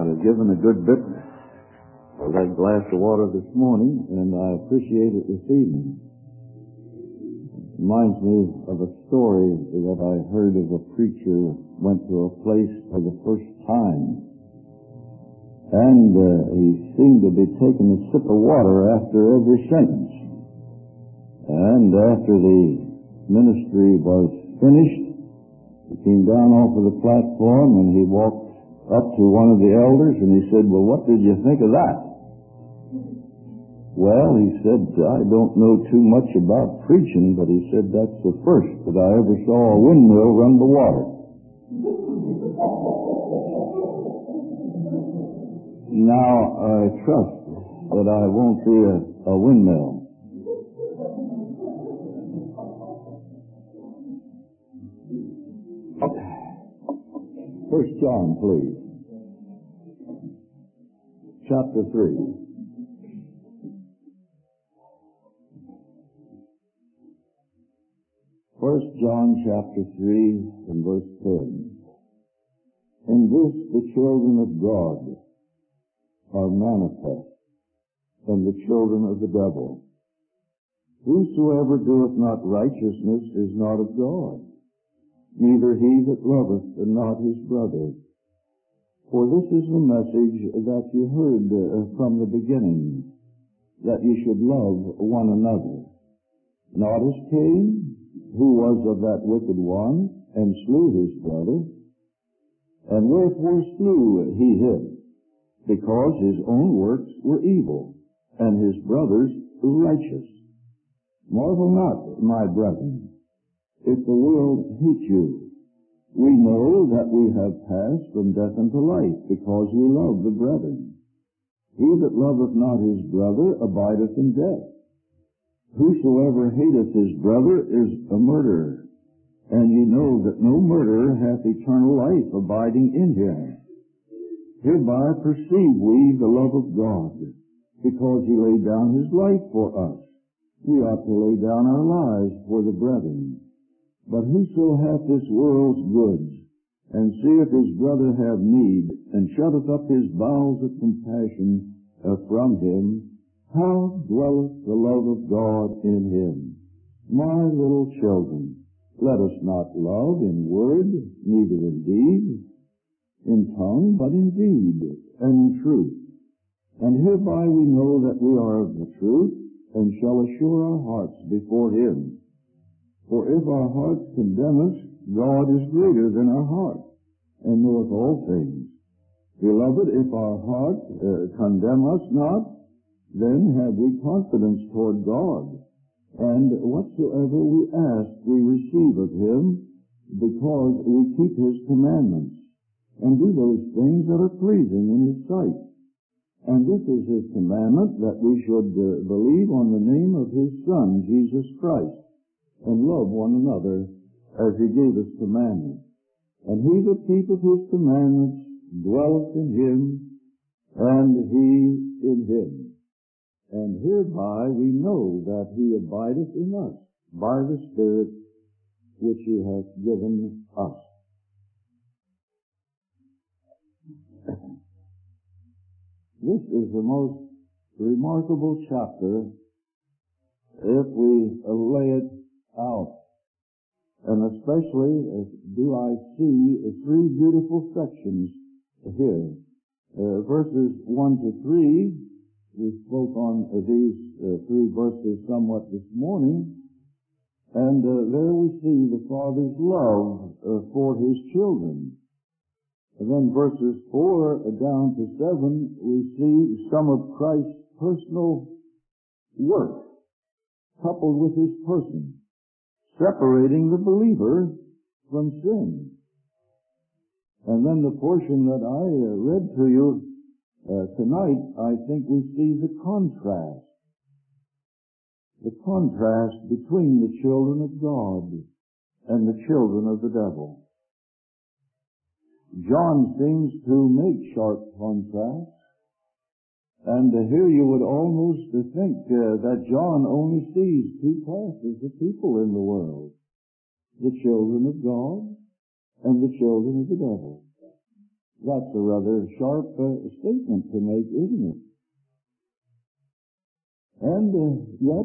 I'd have given a good bit for that glass of water this morning, and I appreciate it this evening. It reminds me of a story that I heard of a preacher went to a place for the first time. And he seemed to be taking a sip of water after every sentence. And after the ministry was finished, he came down off of the platform and he walked up to one of the elders and he said, "Well, what did you think of that?" Well, he said, "I don't know too much about preaching," but he said, "That's the first that I ever saw a windmill run the water." Now, I trust that I won't be a windmill. First John, please. Chapter 3. First John chapter 3 and verse 10. "In this the children of God are manifest, and the children of the devil. Whosoever doeth not righteousness is not of God, neither he that loveth not his brother. For this is the message that you heard from the beginning, that you should love one another. Not as Cain, who was of that wicked one, and slew his brother. And wherefore slew he him? Because his own works were evil, and his brother's righteous. Marvel not, my brethren, if the world hate you. We know that we have passed from death unto life, because we love the brethren. He that loveth not his brother abideth in death. Whosoever hateth his brother is a murderer, and ye know that no murderer hath eternal life abiding in him. Hereby perceive we the love of God, because he laid down his life for us. We ought to lay down our lives for the brethren. But whoso hath this world's goods, and seeth his brother have need, and shutteth up his bowels of compassion from him, how dwelleth the love of God in him? My little children, let us not love in word, neither in deed, in tongue, but in deed, and in truth. And hereby we know that we are of the truth, and shall assure our hearts before him. For if our hearts condemn us, God is greater than our heart, and knoweth all things. Beloved, if our hearts condemn us not, then have we confidence toward God. And whatsoever we ask, we receive of him, because we keep his commandments, and do those things that are pleasing in his sight. And this is his commandment, that we should believe on the name of his Son, Jesus Christ, and love one another as he gave us commandment. And he that keepeth his commandments dwelleth in him, and he in him. And hereby we know that he abideth in us, by the Spirit which he hath given us." This is the most remarkable chapter if we lay it out. And especially do I see three beautiful sections here. Verses 1 to 3, we spoke on these three verses somewhat this morning. And there we see the Father's love for his children. And then verses 4 down to 7, we see some of Christ's personal work coupled with his person, separating the believer from sin. And then the portion that I read to you tonight, I think we see the contrast between the children of God and the children of the devil. John seems to make sharp contrasts, and here you would almost think that John only sees two classes of people in the world, the children of God and the children of the devil. That's a rather sharp statement to make, isn't it? And yet,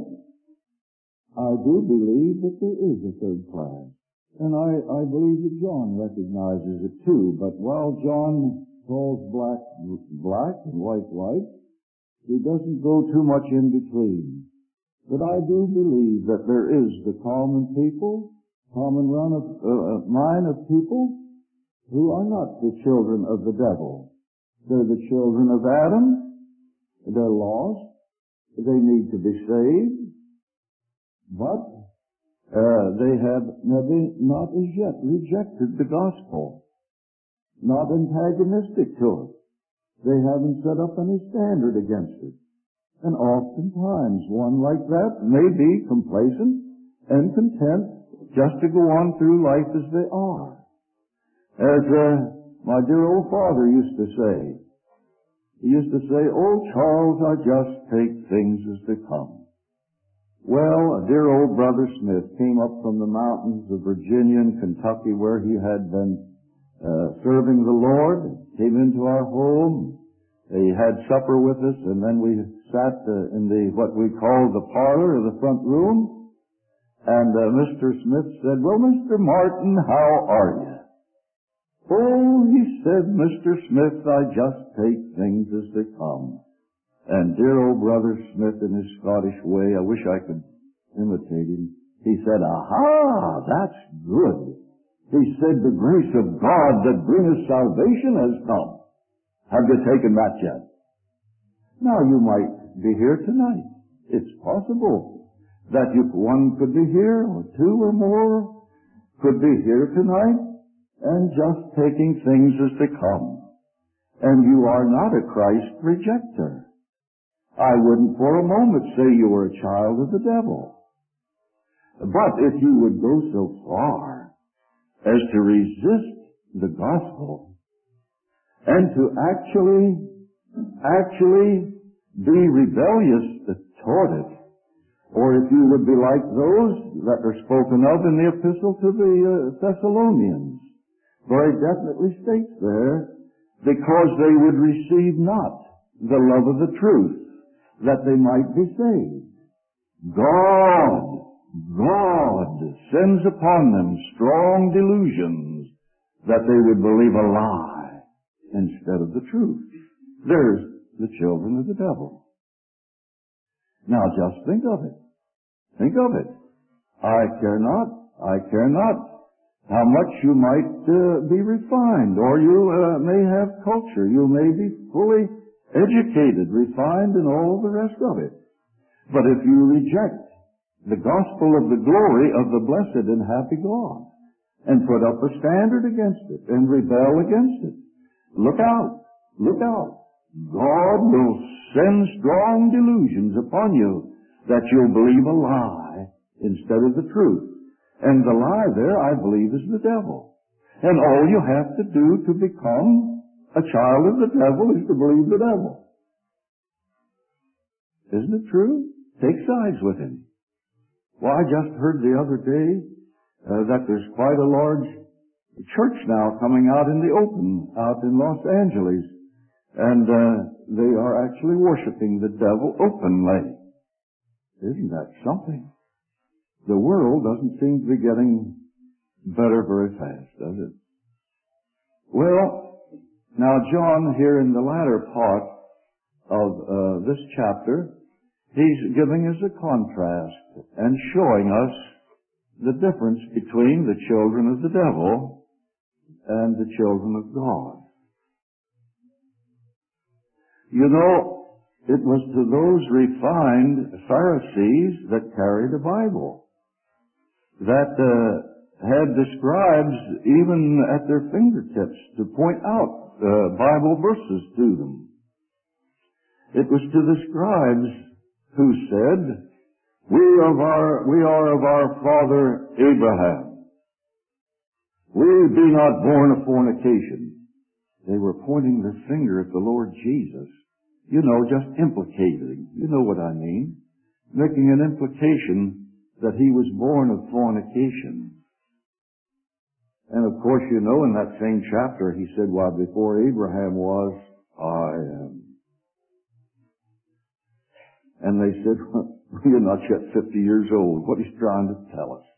I do believe that there is a third class. And I believe that John recognizes it too. But while John calls black black and white white, he doesn't go too much in between. But I do believe that there is the common people, common run of line of people who are not the children of the devil. They're the children of Adam. They're lost. They need to be saved. But they have not as yet rejected the gospel, not antagonistic to it. They haven't set up any standard against it. And oftentimes one like that may be complacent and content just to go on through life as they are. As my dear old father used to say, he used to say, "Oh, Charles, I just take things as they come." Well, a dear old Brother Smith came up from the mountains of Virginia and Kentucky where he had been serving the Lord, came into our home. He had supper with us, and then we sat in the what we call the parlor of the front room. And Mr. Smith said, "Well, Mr. Martin, how are you?" "Oh," he said, "Mr. Smith, I just take things as they come." And dear old Brother Smith, in his Scottish way, I wish I could imitate him, he said, "Aha, that's good." He said, "The grace of God that bringeth salvation has come. Have you taken that yet?" Now, you might be here tonight. It's possible that if one could be here, or two or more could be here tonight, and just taking things as they come. And you are not a Christ rejecter. I wouldn't for a moment say you were a child of the devil. But if you would go so far as to resist the gospel and to actually be rebellious toward it, or if you would be like those that are spoken of in the epistle to the Thessalonians, very definitely states there, because they would receive not the love of the truth, that they might be saved. God sends upon them strong delusions that they would believe a lie instead of the truth. There's the children of the devil. Now just think of it. Think of it. I care not how much you might be refined, or you may have culture. You may be fully educated, refined, and all the rest of it. But if you reject the gospel of the glory of the blessed and happy God, and put up a standard against it, and rebel against it, look out, look out. God will send strong delusions upon you that you'll believe a lie instead of the truth. And the lie there, I believe, is the devil. And all you have to do to become a child of the devil is to believe the devil. Isn't it true? Take sides with him. Well, I just heard the other day that there's quite a large church now coming out in the open out in Los Angeles. And they are actually worshiping the devil openly. Isn't that something? The world doesn't seem to be getting better very fast, does it? Well, now John here in the latter part of this chapter, he's giving us a contrast and showing us the difference between the children of the devil and the children of God. You know, it was to those refined Pharisees that carried a Bible, that had the scribes even at their fingertips to point out Bible verses to them. It was to the scribes who said, we are of our father Abraham. We be not born of fornication. They were pointing their finger at the Lord Jesus. You know, just implicating. You know what I mean. Making an implication that he was born of fornication. And of course, you know, in that same chapter, he said, "Why, before Abraham was, I am." And they said, "Well, you're not yet 50 years old. What he's trying to tell us?"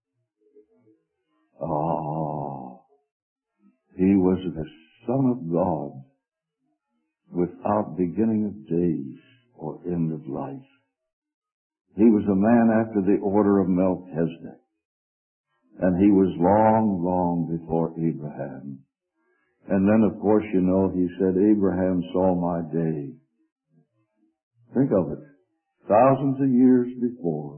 He was the Son of God without beginning of days or end of life. He was a man after the order of Melchizedek. And he was long, long before Abraham. And then, of course, you know, he said, "Abraham saw my day." Think of it. Thousands of years before,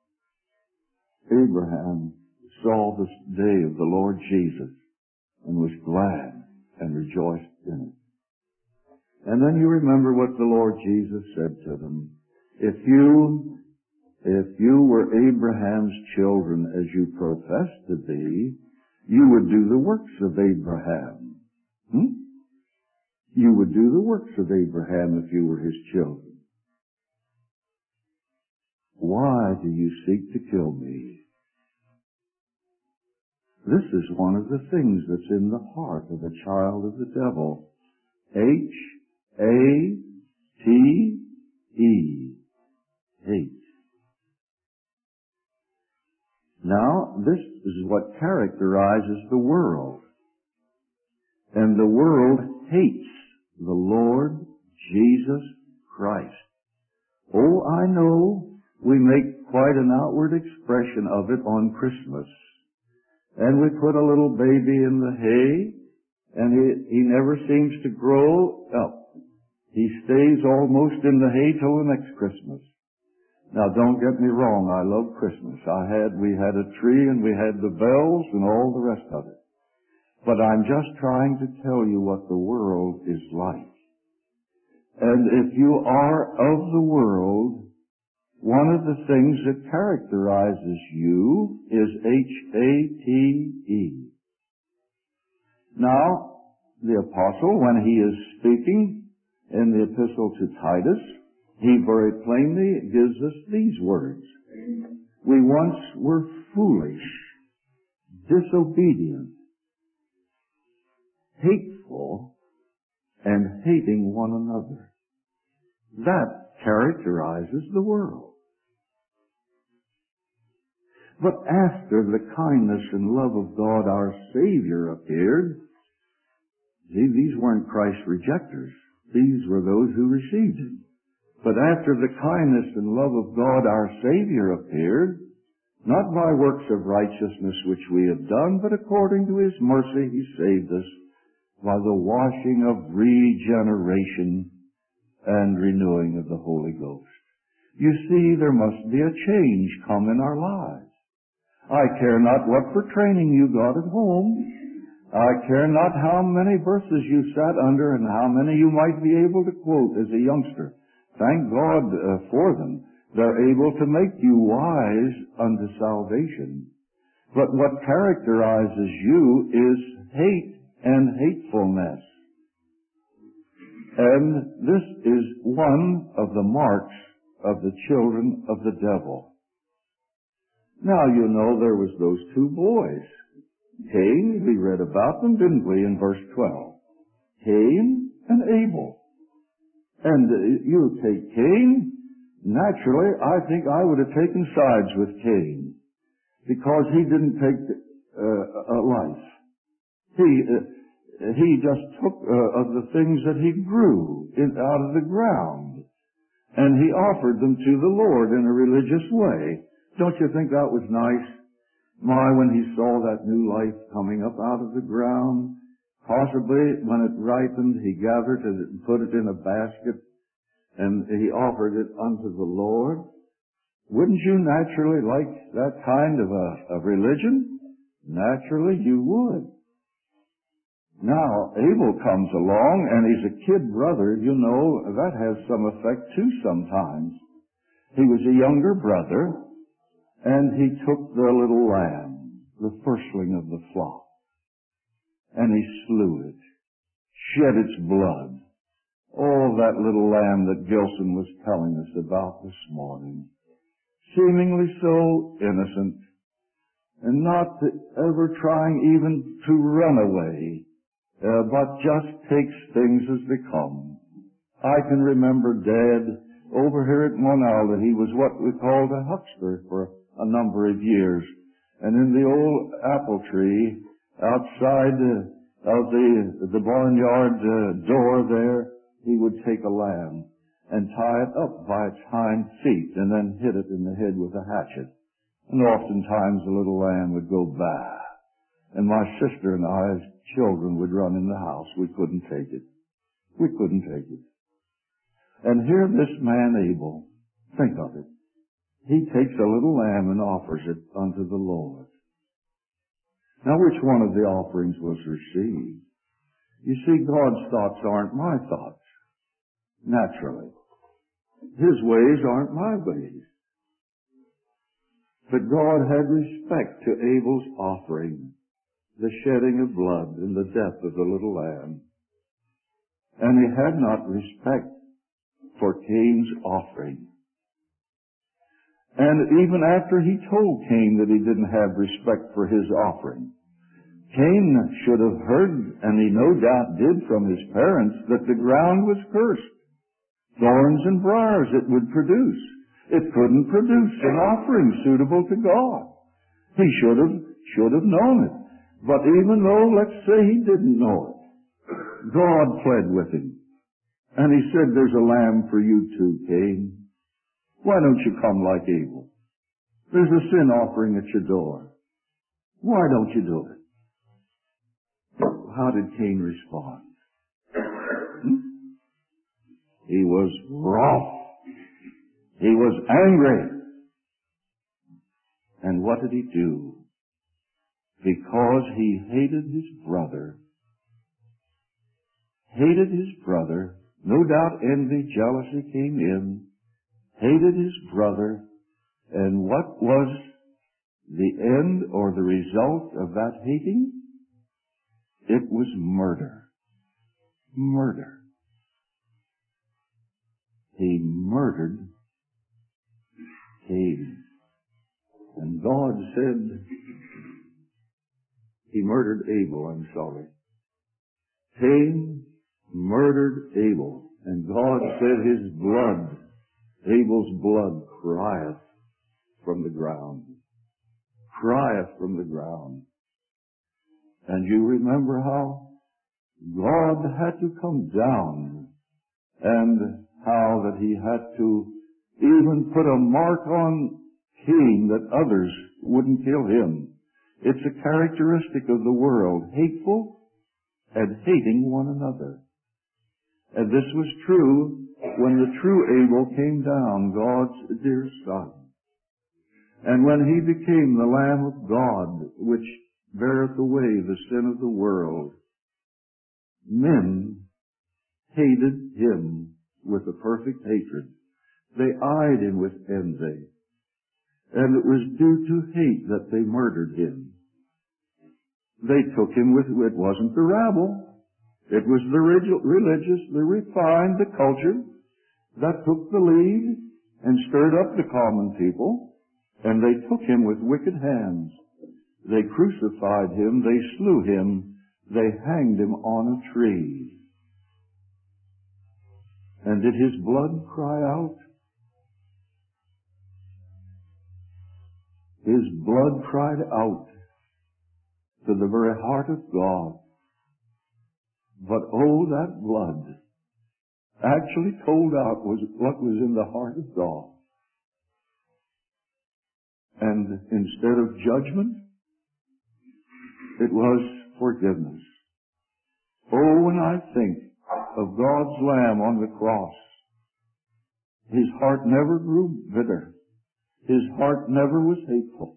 Abraham saw this day of the Lord Jesus and was glad and rejoiced in it. And then you remember what the Lord Jesus said to them. If you were Abraham's children as you profess to be, you would do the works of Abraham. You would do the works of Abraham if you were his children. Why do you seek to kill me? This is one of the things that's in the heart of a child of the devil. H-A-T-E. Hate. Now, this is what characterizes the world. And the world hates the Lord Jesus Christ. Oh, I know we make quite an outward expression of it on Christmas. And we put a little baby in the hay, and he never seems to grow up. He stays almost in the hay till the next Christmas. Now, don't get me wrong, I love Christmas. We had a tree and we had the bells and all the rest of it. But I'm just trying to tell you what the world is like. And if you are of the world, one of the things that characterizes you is H-A-T-E. Now, the apostle, when he is speaking in the epistle to Titus, he very plainly gives us these words. We once were foolish, disobedient, hateful, and hating one another. That characterizes the world. But after the kindness and love of God our Savior appeared, see, these weren't Christ's rejectors. These were those who received Him. But after the kindness and love of God our Savior appeared, not by works of righteousness which we have done, but according to His mercy He saved us by the washing of regeneration and renewing of the Holy Ghost. You see, there must be a change come in our lives. I care not what for training you got at home. I care not how many verses you sat under and how many you might be able to quote as a youngster. Thank God for them. They're able to make you wise unto salvation. But what characterizes you is hate and hatefulness. And this is one of the marks of the children of the devil. Now, you know, there was those two boys. Cain, we read about them, didn't we, in verse 12? Cain and Abel. And you take Cain, naturally, I think I would have taken sides with Cain, because he didn't take a life. He just took of the things that he grew out of the ground, and he offered them to the Lord in a religious way. Don't you think that was nice? My, when he saw that new life coming up out of the ground, possibly when it ripened, he gathered it and put it in a basket, and he offered it unto the Lord. Wouldn't you naturally like that kind of a religion? Naturally, you would. Now, Abel comes along, and he's a kid brother. You know, that has some effect, too, sometimes. He was a younger brother, and he took the little lamb, the firstling of the flock, and he slew it, shed its blood. Oh, that little lamb that Gilson was telling us about this morning. Seemingly so innocent. and not ever trying even to run away, but just takes things as they come. I can remember Dad over here at Monalda. He was what we called a huckster for a number of years. And in the old apple tree outside of the barnyard door there, he would take a lamb and tie it up by its hind feet and then hit it in the head with a hatchet. And oftentimes the little lamb would go bah. And my sister and I, as children, would run in the house. We couldn't take it. We couldn't take it. And here this man Abel, think of it. He takes a little lamb and offers it unto the Lord. Now, which one of the offerings was received? You see, God's thoughts aren't my thoughts, naturally. His ways aren't my ways. But God had respect to Abel's offering, the shedding of blood and the death of the little lamb. And he had not respect for Cain's offering. And even after he told Cain that he didn't have respect for his offering, Cain should have heard, and he no doubt did from his parents, that the ground was cursed. Thorns and briars it would produce. It couldn't produce an offering suitable to God. He should have known it. But even though, let's say he didn't know it, God pled with him. And he said, there's a lamb for you too, Cain. Why don't you come like Abel? There's a sin offering at your door. Why don't you do it? How did Cain respond? He was wroth. He was angry. And what did he do? Because he hated his brother, no doubt envy, jealousy came in, hated his brother, and what was the end or the result of that hating? It was murder. Murder. He murdered Cain. And God said, he murdered Abel, Cain murdered Abel. And God said his blood, Abel's blood, crieth from the ground. Crieth from the ground. And you remember how God had to come down, and how that he had to even put a mark on Cain that others wouldn't kill him. It's a characteristic of the world, hateful and hating one another. And this was true when the true Abel came down, God's dear son. And when he became the Lamb of God, which beareth away the sin of the world, men hated him with a perfect hatred. They eyed him with envy. And it was due to hate that they murdered him. They took him with, it wasn't the rabble. It was the religious, the refined, the cultured, that took the lead and stirred up the common people. And they took him with wicked hands. They crucified him, they slew him, they hanged him on a tree. And did his blood cry out? His blood cried out to the very heart of God. But oh, that blood actually told out what was in the heart of God. And instead of judgment, it was forgiveness. Oh, when I think of God's Lamb on the cross, his heart never grew bitter. His heart never was hateful.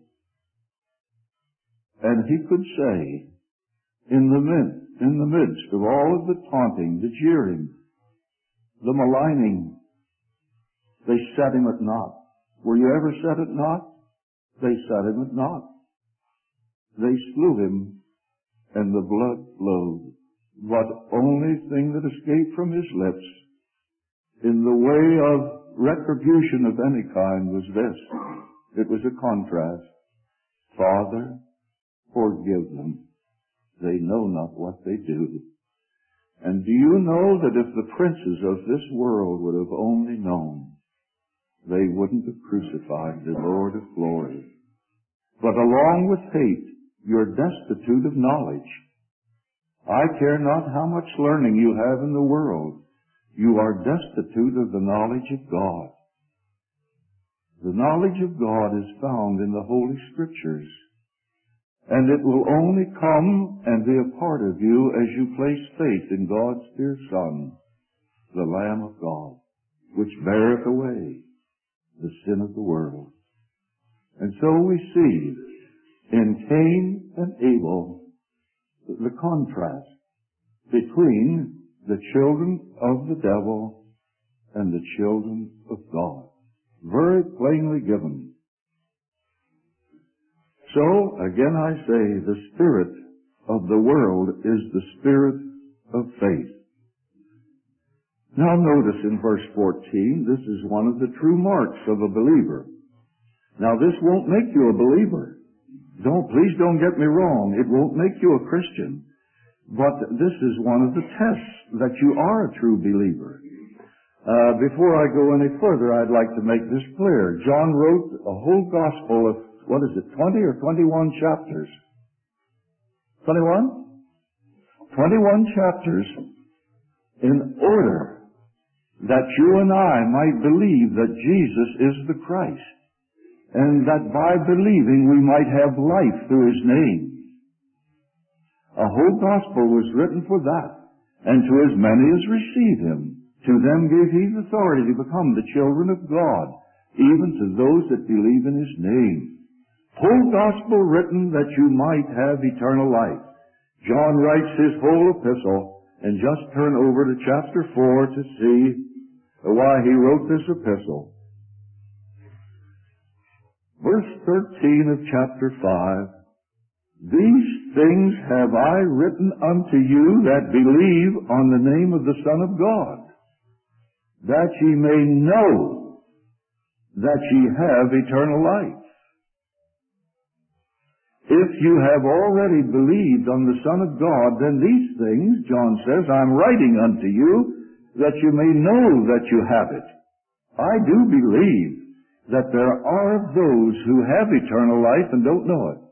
And he could say, in the midst of all of the taunting, the jeering, the maligning, they set him at naught. Were you ever set at naught? They set him at naught. They slew him, and the blood flowed. But only thing that escaped from his lips in the way of retribution of any kind was this. It was a contrast. Father, forgive them. They know not what they do. And do you know that if the princes of this world would have only known, they wouldn't have crucified the Lord of glory. But along with hate, you're destitute of knowledge. I care not how much learning you have in the world. You are destitute of the knowledge of God. The knowledge of God is found in the Holy Scriptures. And it will only come and be a part of you as you place faith in God's dear Son, the Lamb of God, which beareth away the sin of the world. And so we see in Cain and Abel the contrast between the children of the devil and the children of God. Very plainly given. So, again I say, the spirit of the world is the spirit of faith. Now notice in verse 14, this is one of the true marks of a believer. Now this won't make you a believer. Please don't get me wrong. It won't make you a Christian. But this is one of the tests that you are a true believer. Before I go any further, I'd like to make this clear. John wrote a whole gospel of, 20 or 21 chapters? 21? 21 chapters in order that you and I might believe that Jesus is the Christ, and that by believing we might have life through His name. A whole gospel was written for that, and to as many as receive Him, to them gave He authority to become the children of God, even to those that believe in His name. Whole gospel written that you might have eternal life. John writes his whole epistle, and just turn over to chapter 4 to see why he wrote this epistle. Verse 13 of chapter 5, These things have I written unto you that believe on the name of the Son of God, that ye may know that ye have eternal life. If you have already believed on the Son of God, then these things, John says, I'm writing unto you, that you may know that you have it. I do believe that there are those who have eternal life and don't know it.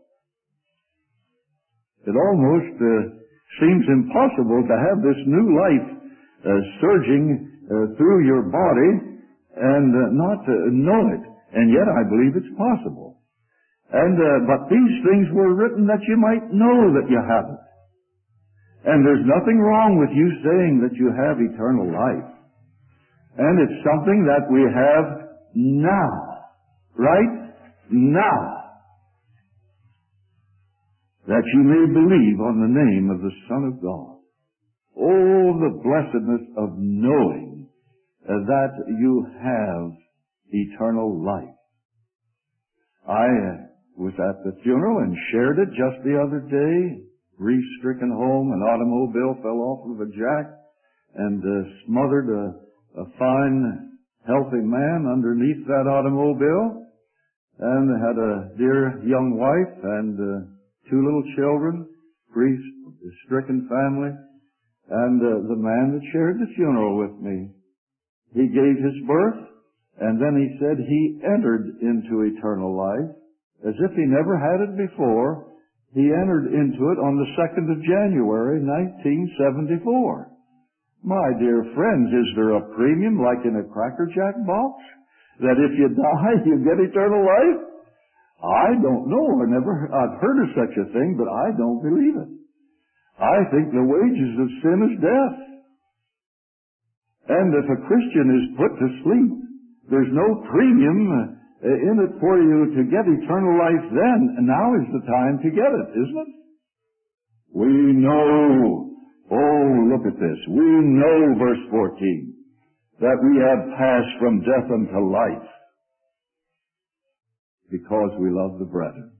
It almost seems impossible to have this new life surging through your body and not know it. And yet I believe it's possible. But these things were written that you might know that you have it. And there's nothing wrong with you saying that you have eternal life. And it's something that we have now. Right? Now. That you may believe on the name of the Son of God. Oh, the blessedness of knowing that you have eternal life. I was at the funeral and shared it just the other day. Grief-stricken home, an automobile fell off of a jack and smothered a fine, healthy man underneath that automobile, and had a dear young wife and 2 little children, grief-stricken family, and the man that shared the funeral with me. He gave his birth, and then he said he entered into eternal life as if he never had it before. He entered into it on the 2nd of January, 1974. My dear friends, is there a premium like in a Cracker Jack box? That if you die, you get eternal life? I don't know. I've heard of such a thing, but I don't believe it. I think the wages of sin is death. And if a Christian is put to sleep, there's no premium in it for you to get eternal life then. And now is the time to get it, isn't it? We know, look at this. We know, verse 14, that we have passed from death unto life because we love the brethren.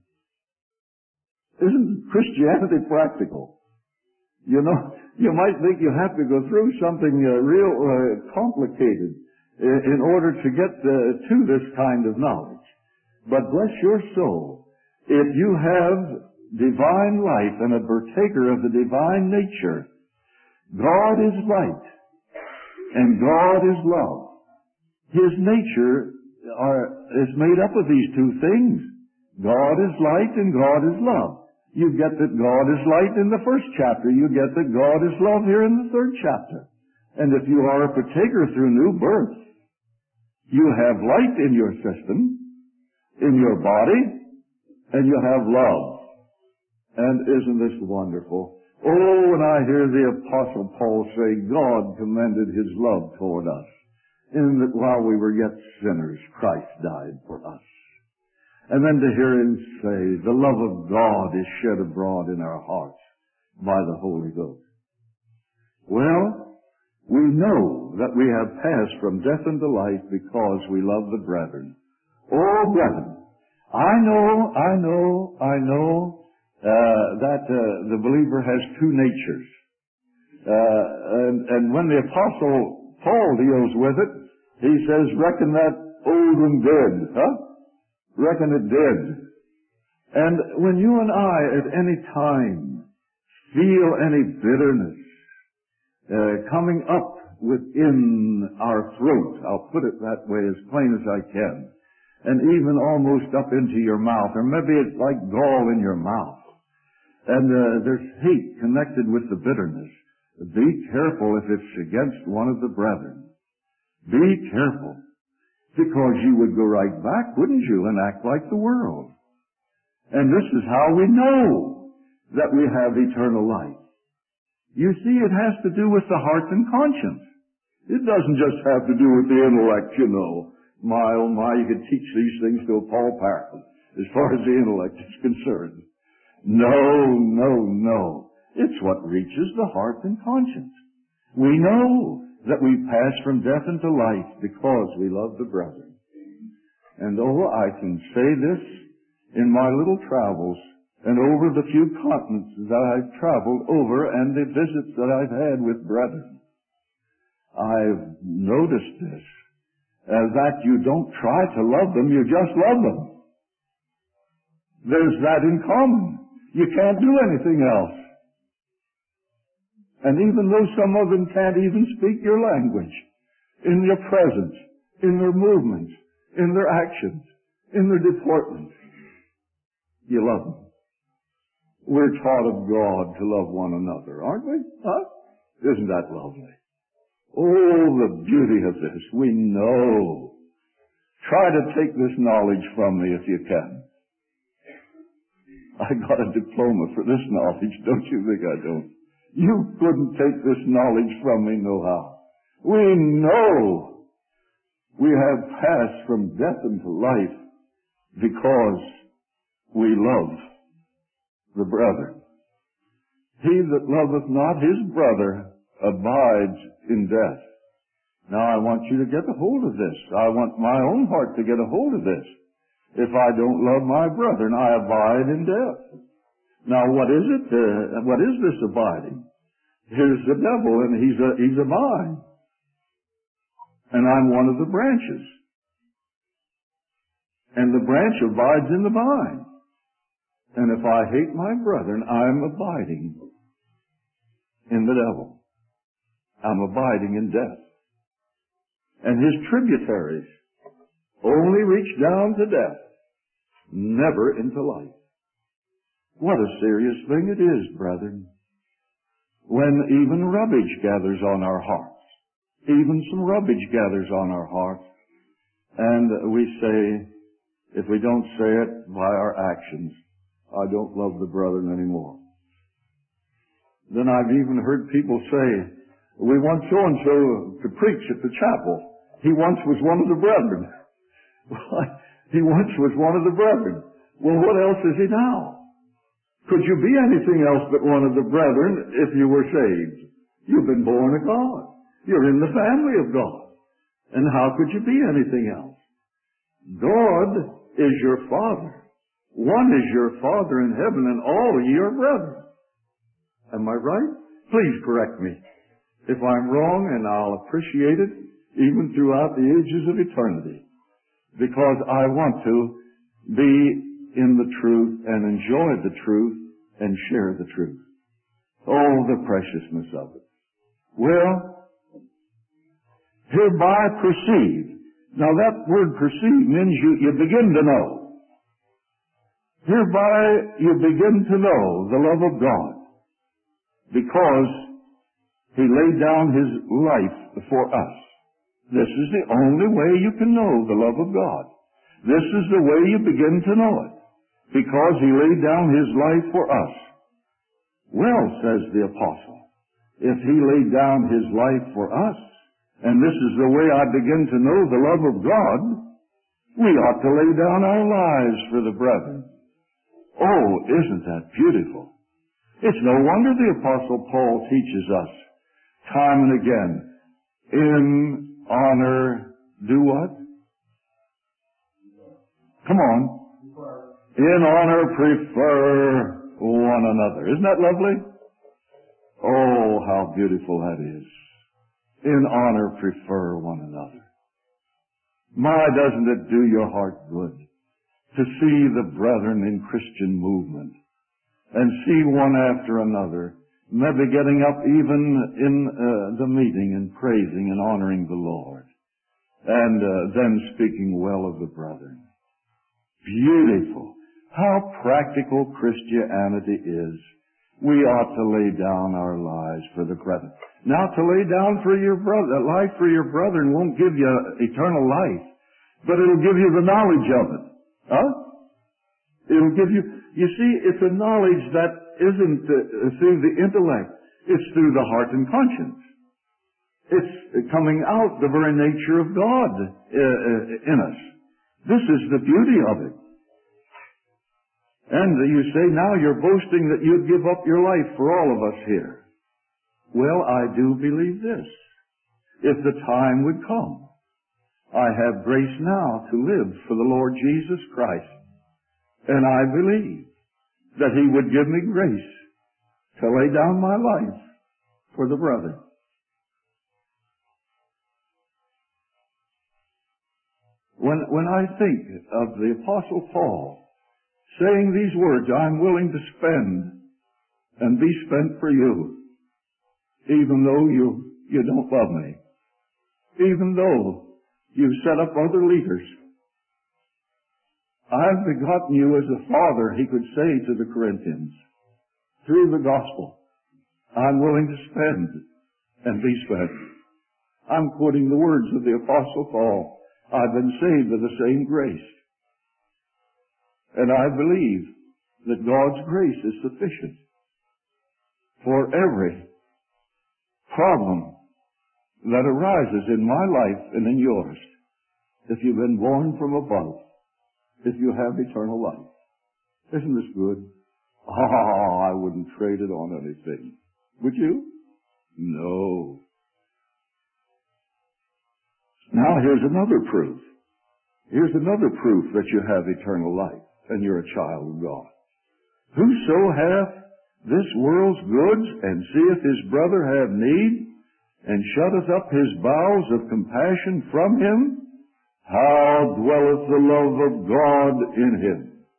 Isn't Christianity practical? You know, you might think you have to go through something real complicated in order to get to this kind of knowledge. But bless your soul, If you have divine life and a partaker of the divine nature, God is light and God is love. His nature is made up of these two things. God is light and God is love. You get that God is light in the first chapter. You get that God is love here in the third chapter. And if you are a partaker through new birth, you have light in your system, in your body, and you have love. And isn't this wonderful? Oh, when I hear the Apostle Paul say, God commended His love toward us, in that while we were yet sinners, Christ died for us. And then to hear him say, the love of God is shed abroad in our hearts by the Holy Ghost. Well, we know that we have passed from death unto life because we love the brethren. Oh, brethren, I know that the believer has two natures. And when the Apostle Paul deals with it, he says, reckon that old and dead, reckon it dead. And when you and I at any time feel any bitterness coming up within our throat, I'll put it that way as plain as I can, and even almost up into your mouth, or maybe it's like gall in your mouth, and there's hate connected with the bitterness, be careful if it's against one of the brethren. Be careful. Because you would go right back, wouldn't you, and act like the world. And this is how we know that we have eternal life. You see, it has to do with the heart and conscience. It doesn't just have to do with the intellect, you know. My, oh my, you could teach these things to a Paul Parrott as far as the intellect is concerned. No. It's what reaches the heart and conscience. We know that we pass from death into life because we love the brethren. And oh, I can say this in my little travels and over the few continents that I've traveled over and the visits that I've had with brethren. I've noticed this, that you don't try to love them, you just love them. There's that in common. You can't do anything else. And even though some of them can't even speak your language, in your presence, in their movements, in their actions, in their deportment, you love them. We're taught of God to love one another, aren't we? Isn't that lovely? Oh, the beauty of this. We know. Try to take this knowledge from me if you can. I got a diploma for this knowledge. Don't you think I don't? You couldn't take this knowledge from me no how. We know we have passed from death into life because we love the brethren. He that loveth not his brother abides in death. Now I want you to get a hold of this. I want my own heart to get a hold of this. If I don't love my brethren, I abide in death. Now, what is it? What is this abiding? Here's the devil, and he's a vine. And I'm one of the branches. And the branch abides in the vine. And if I hate my brethren, I'm abiding in the devil. I'm abiding in death. And his tributaries only reach down to death, never into life. What a serious thing it is, brethren, when even rubbish gathers on our hearts. Even some rubbish gathers on our hearts. And we say, if we don't say it by our actions, I don't love the brethren anymore. Then I've even heard people say, we want so-and-so to preach at the chapel. He once was one of the brethren. He once was one of the brethren. Well, what else is he now? Could you be anything else but one of the brethren if you were saved? You've been born of God. You're in the family of God. And how could you be anything else? God is your Father. One is your Father in heaven, and all of you are brethren. Am I right? Please correct me if I'm wrong, and I'll appreciate it even throughout the ages of eternity. Because I want to be in the truth and enjoy the truth and share the truth. Oh, the preciousness of it. Well, hereby perceive. Now that word perceive means you begin to know. Hereby you begin to know the love of God, because He laid down His life for us. This is the only way you can know the love of God. This is the way you begin to know it, because He laid down His life for us. Well, says the apostle, if He laid down His life for us, and this is the way I begin to know the love of God, we ought to lay down our lives for the brethren. Oh, isn't that beautiful? It's no wonder the Apostle Paul teaches us time and again, in honor, do what? Come on. In honor, prefer one another. Isn't that lovely? Oh, how beautiful that is. In honor, prefer one another. My, doesn't it do your heart good to see the brethren in Christian movement and see one after another, maybe getting up even in the meeting and praising and honoring the Lord, and then speaking well of the brethren. Beautiful. How practical Christianity is. We ought to lay down our lives for the brethren. Now, to lay down for your brother, life for your brethren won't give you eternal life, but it'll give you the knowledge of it. Huh? It'll give you, you see, it's a knowledge that isn't through the intellect. It's through the heart and conscience. It's coming out the very nature of God in us. This is the beauty of it. And you say, now you're boasting that you'd give up your life for all of us here. Well, I do believe this. If the time would come, I have grace now to live for the Lord Jesus Christ. And I believe that He would give me grace to lay down my life for the brother. When I think of the Apostle Paul saying these words, I'm willing to spend and be spent for you, even though you don't love me, even though you've set up other leaders. I've begotten you as a father, he could say to the Corinthians, through the gospel. I'm willing to spend and be spent. I'm quoting the words of the Apostle Paul. I've been saved by the same grace. And I believe that God's grace is sufficient for every problem that arises in my life and in yours. If you've been born from above, if you have eternal life. Isn't this good? Oh, I wouldn't trade it on anything. Would you? No. Now here's another proof. Here's another proof that you have eternal life and you're a child of God. Whoso hath this world's goods and seeth his brother have need, and shutteth up his bowels of compassion from him, how dwelleth the love of God in him?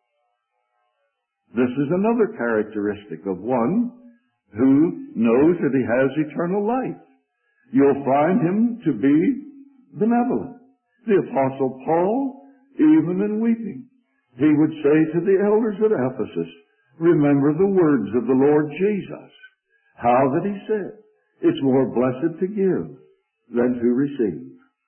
This is another characteristic of one who knows that he has eternal life. You'll find him to be benevolent. The Apostle Paul, even in weeping, he would say to the elders at Ephesus, remember the words of the Lord Jesus. How that he said, it's more blessed to give than to receive.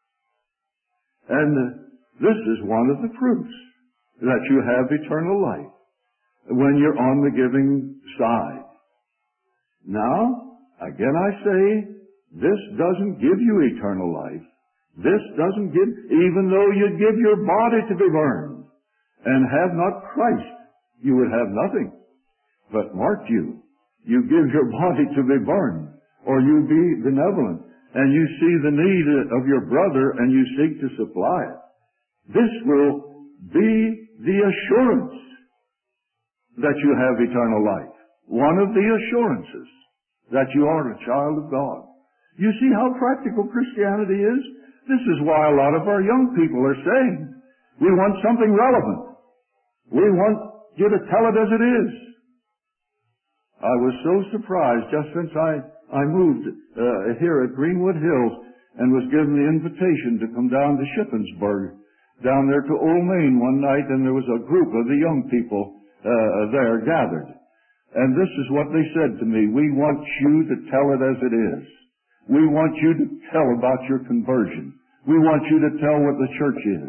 And this is one of the proofs that you have eternal life when you're on the giving side. Now, again I say, this doesn't give you eternal life. This doesn't give, even though you'd give your body to be burned and have not Christ, you would have nothing. But mark you give your body to be burned, or you be benevolent, and you see the need of your brother and you seek to supply it. This will be the assurance that you have eternal life. One of the assurances that you are a child of God. You see how practical Christianity is? This is why a lot of our young people are saying, we want something relevant. We want you to tell it as it is. I was so surprised just since I moved here at Greenwood Hills and was given the invitation to come down to Shippensburg, down there to Old Main one night, and there was a group of the young people there gathered. And this is what they said to me: we want you to tell it as it is. We want you to tell about your conversion. We want you to tell what the church is.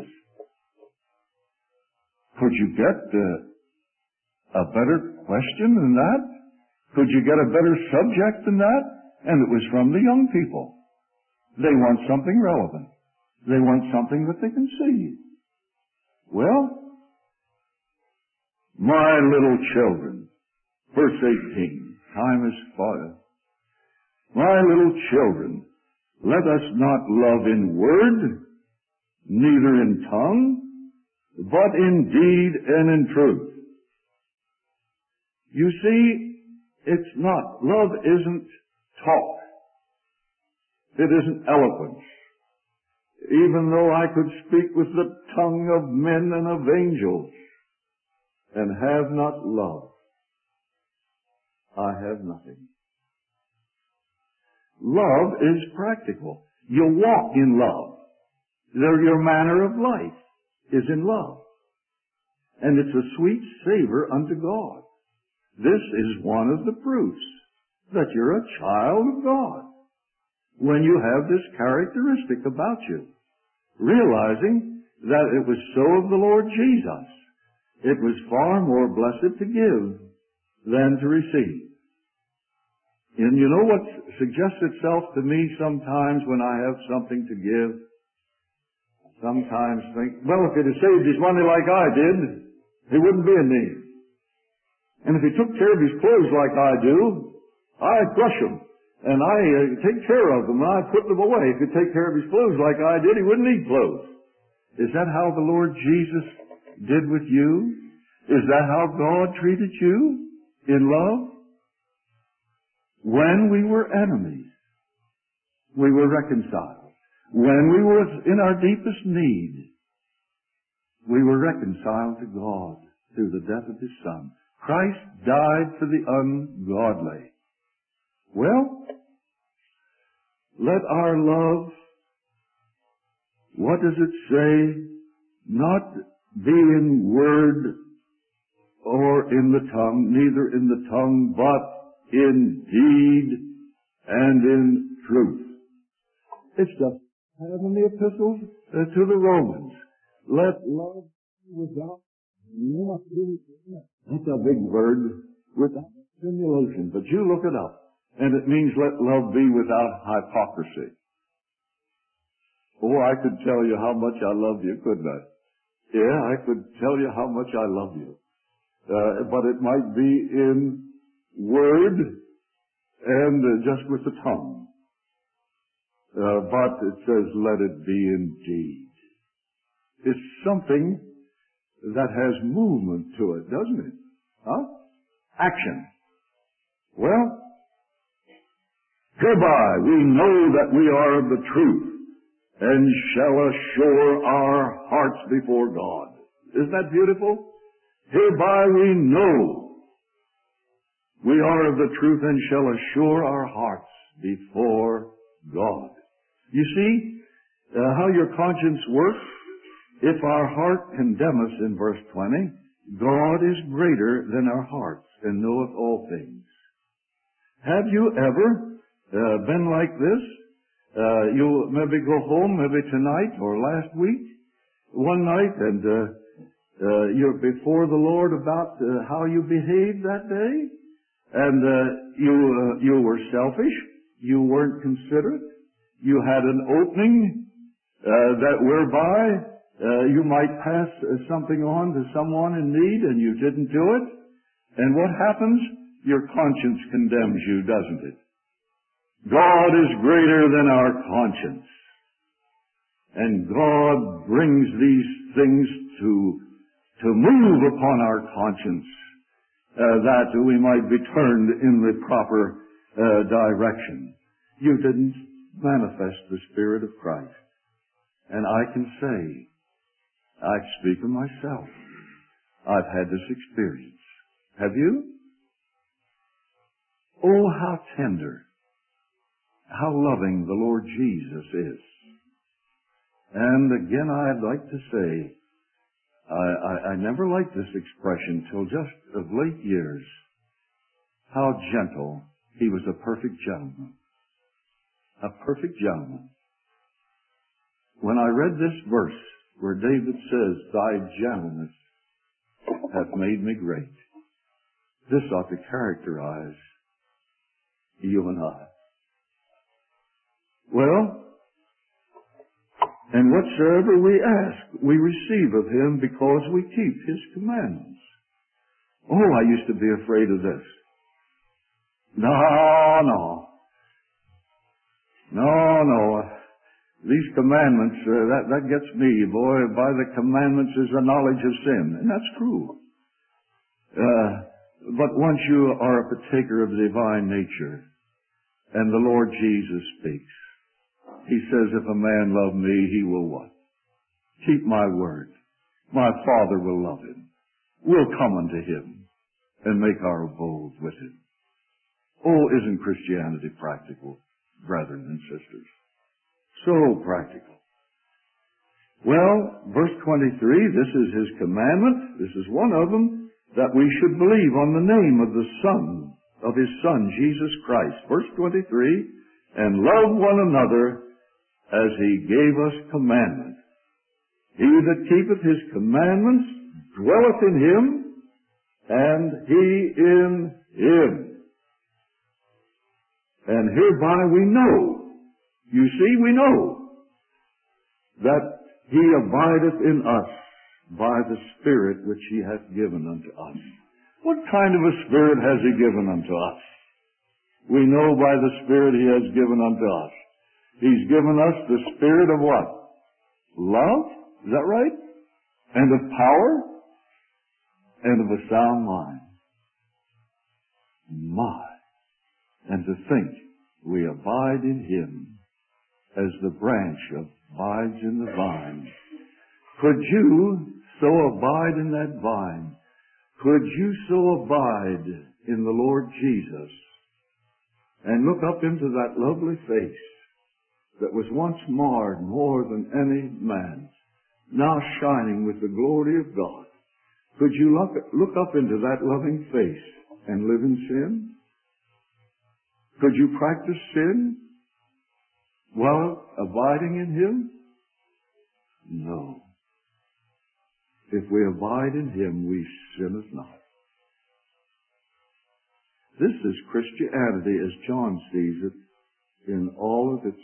Could you get a better question than that? Could you get a better subject than that? And it was from the young people. They want something relevant. They want something that they can see. Well, my little children, verse 18, time is far. My little children, let us not love in word, neither in tongue, but in deed and in truth. You see, it's not. Love isn't talk. It isn't eloquence. Even though I could speak with the tongue of men and of angels and have not love, I have nothing. Love is practical. You walk in love. Your manner of life is in love. And it's a sweet savor unto God. This is one of the proofs that you're a child of God, when you have this characteristic about you, realizing that it was so of the Lord Jesus. It was far more blessed to give than to receive. And you know what suggests itself to me sometimes when I have something to give? Sometimes think, well, if he'd have saved his money like I did, he wouldn't be in need. And if he took care of his clothes like I do, I'd brush them. And I take care of them, and I put them away. If he'd take care of his clothes like I did, he wouldn't need clothes. Is that how the Lord Jesus did with you? Is that how God treated you in love? When we were enemies, we were reconciled. When we were in our deepest need, we were reconciled to God through the death of His Son. Christ died for the ungodly. Well, let our love, what does it say? Not be in word or in the tongue, neither in the tongue, but in deed and in truth. It's just in the epistles to the Romans. Let love be without, that's a big word, without simulation, but you look it up. And it means let love be without hypocrisy. Oh, I could tell you how much I love you, couldn't I? Yeah, I could tell you how much I love you. But it might be in word and just with the tongue. But it says, let it be in deed. It's something that has movement to it, doesn't it? Huh? Action. Well, hereby we know that we are of the truth, and shall assure our hearts before God. Isn't that beautiful? Hereby we know we are of the truth, and shall assure our hearts before God. You see how your conscience works? If our heart condemn us in verse 20, God is greater than our hearts, and knoweth all things. Have you ever been like this? You maybe go home, maybe tonight or last week, one night, and you're before the Lord about how you behaved that day, and you were selfish, you weren't considerate, you had an opening that whereby you might pass something on to someone in need, and you didn't do it, and what happens? Your conscience condemns you, doesn't it? God is greater than our conscience. And God brings these things to move upon our conscience, that we might be turned in the proper direction. You didn't manifest the Spirit of Christ. And I can say, I speak of myself. I've had this experience. Have you? Oh, how tender, how loving the Lord Jesus is. And again, I'd like to say, I never liked this expression till just of late years. How gentle. He was a perfect gentleman. A perfect gentleman. When I read this verse where David says, thy gentleness hath made me great, this ought to characterize you and I. Well, and whatsoever we ask, we receive of him because we keep his commandments. Oh, I used to be afraid of this. No. These commandments, that gets me, boy. By the commandments is the knowledge of sin. And that's true. But once you are a partaker of the divine nature, and the Lord Jesus speaks, he says, if a man love me, he will what? Keep my word. My Father will love him. We'll come unto him and make our abode with him. Oh, isn't Christianity practical, brethren and sisters? So practical. Well, verse 23, this is his commandment. This is one of them, that we should believe on the name of the Son, of his Son, Jesus Christ. Verse 23, and love one another as he gave us commandment. He that keepeth his commandments dwelleth in him, and he in him. And hereby we know, you see, we know that he abideth in us by the Spirit which he hath given unto us. What kind of a Spirit has he given unto us? We know by the Spirit he has given unto us. He's given us the Spirit of what? Love? Is that right? And of power? And of a sound mind. My. And to think we abide in him as the branch abides in the vine. Could you so abide in that vine? Could you so abide in the Lord Jesus and look up into that lovely face that was once marred more than any man's, now shining with the glory of God? Could you look up into that loving face and live in sin? Could you practice sin while abiding in him? No. If we abide in him, we sinneth not. This is Christianity as John sees it in all of its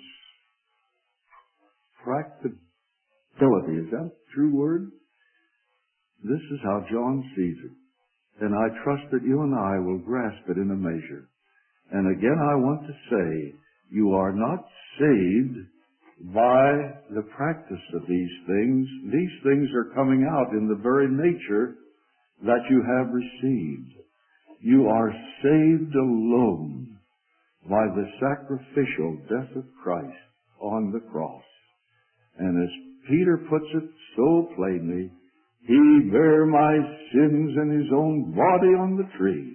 practicability. Is that a true word? This is how John sees it. And I trust that you and I will grasp it in a measure. And again, I want to say, you are not saved by the practice of these things. These things are coming out in the very nature that you have received. You are saved alone by the sacrificial death of Christ on the cross. And as Peter puts it so plainly, he bare my sins in his own body on the tree.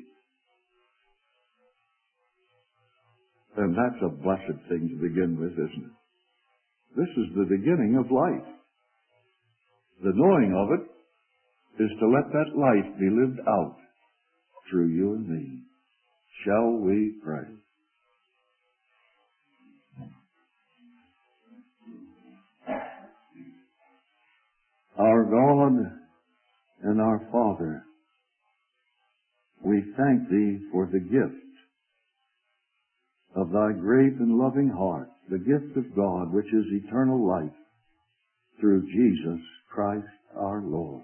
And that's a blessed thing to begin with, isn't it? This is the beginning of life. The knowing of it is to let that life be lived out through you and me. Shall we pray? Our God and our Father, we thank thee for the gift of thy great and loving heart, the gift of God, which is eternal life, through Jesus Christ our Lord.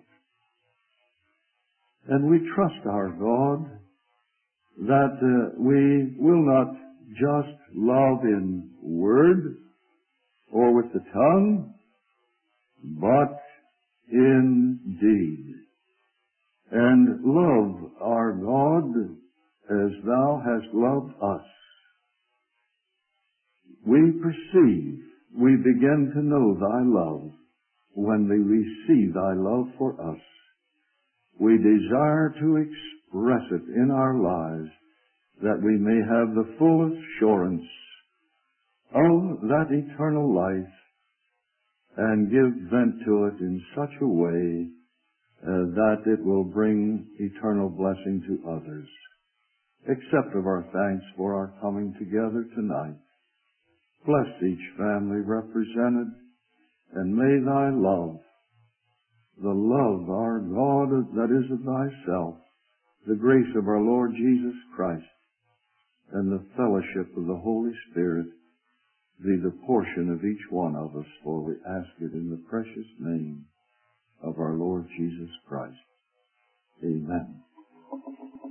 And we trust, our God, that we will not just love in word or with the tongue, but in deed. And love our God as thou hast loved us. We perceive, we begin to know thy love when we receive thy love for us. we desire to express it in our lives, that we may have the full assurance of that eternal life and give vent to it in such a way that it will bring eternal blessing to others. Accept of our thanks for our coming together tonight. Bless each family represented, and may thy love, the love, our God, that is of thyself, the grace of our Lord Jesus Christ, and the fellowship of the Holy Spirit be the portion of each one of us, for we ask it in the precious name of our Lord Jesus Christ. Amen.